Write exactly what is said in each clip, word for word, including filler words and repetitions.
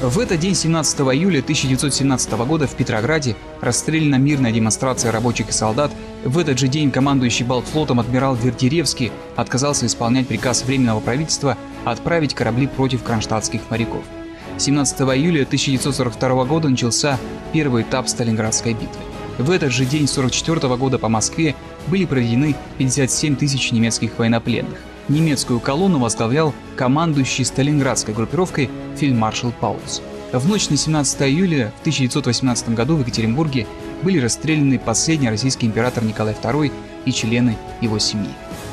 В этот день, семнадцатого июля тысяча девятьсот семнадцатого года, в Петрограде расстреляна мирная демонстрация рабочих и солдат. В этот же день командующий Балтфлотом адмирал Вердеревский отказался исполнять приказ Временного правительства отправить корабли против кронштадтских моряков. семнадцатого июля тысяча девятьсот сорок второго года начался первый этап Сталинградской битвы. В этот же день сорок четвёртого года по Москве были проведены пятьдесят семь тысяч немецких военнопленных. Немецкую колонну возглавлял командующий Сталинградской группировкой фельдмаршал Паулюс. В ночь на семнадцатое июля в тысяча девятьсот восемнадцатом году в Екатеринбурге были расстреляны последний российский император Николай второй и члены его семьи.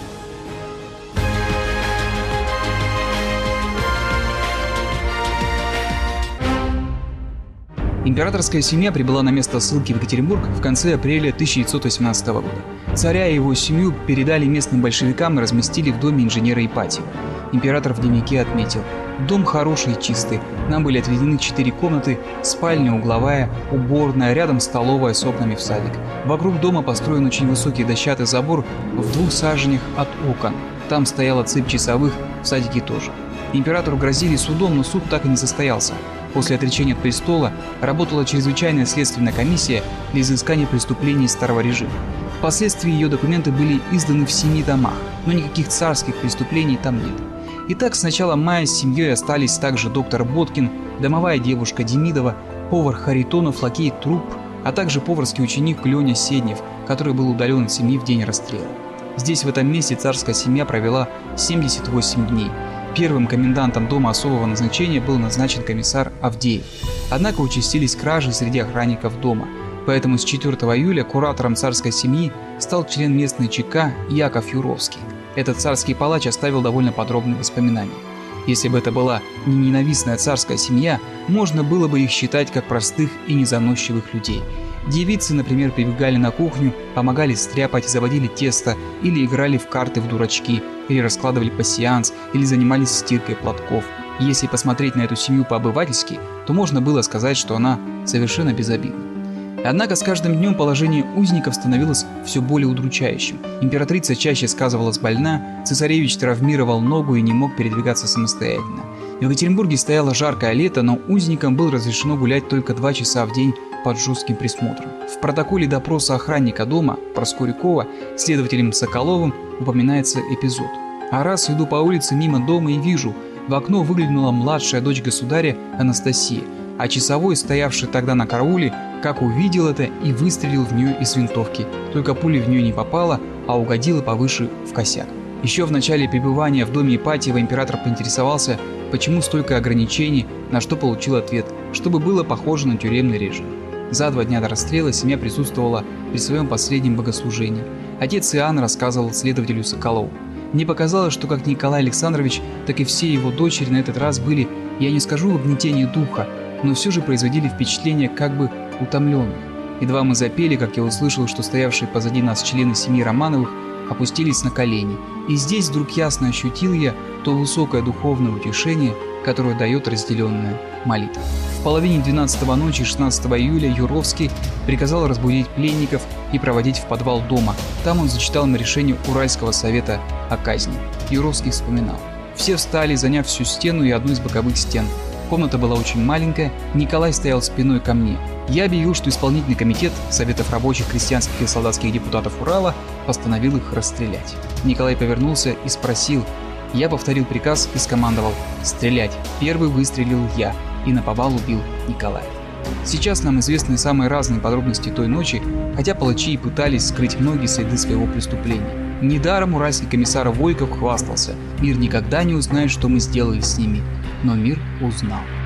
Императорская семья прибыла на место ссылки в Екатеринбург в конце апреля тысяча девятьсот восемнадцатого года. Царя и его семью передали местным большевикам и разместили в доме инженера Ипатьева. Император в дневнике отметил: «Дом хороший и чистый. Нам были отведены четыре комнаты, спальня, угловая, уборная, рядом столовая с окнами в садик. Вокруг дома построен очень высокий дощатый забор в двух саженях от окон. Там стояла цепь часовых, в садике тоже». Императору грозили судом, но суд так и не состоялся. После отречения от престола работала чрезвычайная следственная комиссия для изыскания преступлений старого режима. Впоследствии ее документы были изданы в семи домах, но никаких царских преступлений там нет. Итак, с начала мая с семьей остались также доктор Боткин, домовая девушка Демидова, повар Харитонов, лакей Труп, а также поварский ученик Леня Седнев, который был удален от семьи в день расстрела. Здесь, в этом месте, царская семья провела семьдесят восемь дней. Первым комендантом дома особого назначения был назначен комиссар Авдеев. Однако участились кражи среди охранников дома, поэтому с четвёртого июля куратором царской семьи стал член местной ЧК Яков Юровский. Этот царский палач оставил довольно подробные воспоминания. Если бы это была не ненавистная царская семья, можно было бы их считать как простых и незаносчивых людей. Девицы, например, прибегали на кухню, помогали стряпать, заводили тесто, или играли в карты в дурачки, или раскладывали пасьянс, или занимались стиркой платков. Если посмотреть на эту семью по-обывательски, то можно было сказать, что она совершенно безобидна. Однако с каждым днем положение узников становилось все более удручающим. Императрица чаще сказывалась больна, цесаревич травмировал ногу и не мог передвигаться самостоятельно. В Екатеринбурге стояло жаркое лето, но узникам было разрешено гулять только два часа в день под жестким присмотром. В протоколе допроса охранника дома Проскурякова следователем Соколовым упоминается эпизод: «А раз иду по улице мимо дома и вижу, в окно выглянула младшая дочь государя Анастасия, а часовой, стоявший тогда на карауле, как увидел это и выстрелил в нее из винтовки, только пуля в нее не попала, а угодила повыше в косяк». Еще в начале пребывания в доме Ипатьева император поинтересовался, почему столько ограничений, на что получил ответ: чтобы было похоже на тюремный режим. За два дня до расстрела семья присутствовала при своем последнем богослужении. Отец Иоанн рассказывал следователю Соколову: «Мне показалось, что как Николай Александрович, так и все его дочери на этот раз были, я не скажу в угнетении духа, но все же производили впечатление как бы утомленных. Едва мы запели, как я услышал, что стоявшие позади нас члены семьи Романовых опустились на колени, и здесь вдруг ясно ощутил я то высокое духовное утешение, которое дает разделенная молитва». В половине двенадцатого ночи шестнадцатого июля Юровский приказал разбудить пленников и проводить в подвал дома. Там он зачитал им решение Уральского совета о казни. Юровский вспоминал: «Все встали, заняв всю стену и одну из боковых стен. Комната была очень маленькая, Николай стоял спиной ко мне. Я объявил, что исполнительный комитет Советов рабочих, крестьянских и солдатских депутатов Урала постановил их расстрелять. Николай повернулся и спросил. Я повторил приказ и скомандовал: стрелять. Первый выстрелил я, и наповал убил Николая». Сейчас нам известны самые разные подробности той ночи, хотя палачи и пытались скрыть многие следы своего преступления. Недаром уральский комиссар Войков хвастался: «Мир никогда не узнает, что мы сделали с ними». Но мир узнал.